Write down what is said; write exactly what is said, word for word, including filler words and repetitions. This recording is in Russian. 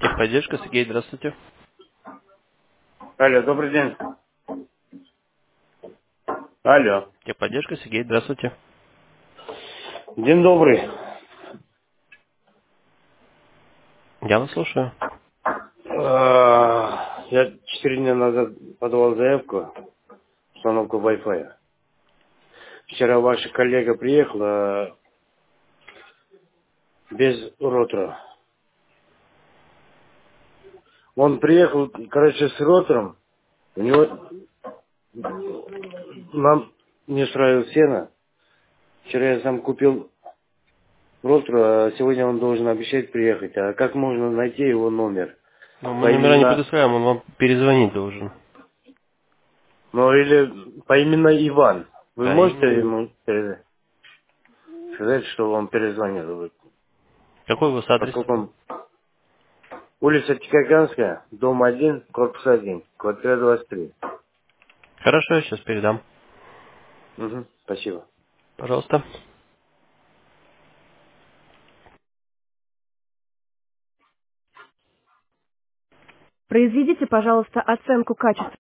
Техподдержка, Сергей, здравствуйте. Алло, добрый день. Алло. Техподдержка, Сергей, здравствуйте. День добрый. Я вас слушаю. А, Я четыре дня назад подавал заявку, установку Wi-Fi. Вчера ваша коллега приехала без роутера. Он приехал, короче, с роутером. У него нам не устраивает сено. Вчера я сам купил роутер, а сегодня он должен обещать приехать. А как можно найти его номер? Но мы По номера не именно, предоставляем, он вам перезвонить должен. ну или по именно Иван. Вы Да, можете именно. ему передать? Сказать, что вам перезвонил. Какой у вас адрес? Поскольку он... Улица Тихоокеанская, дом один, корпус один, квартира двадцать три. Хорошо, я сейчас передам. Угу, спасибо. Пожалуйста. Произведите, пожалуйста, оценку качества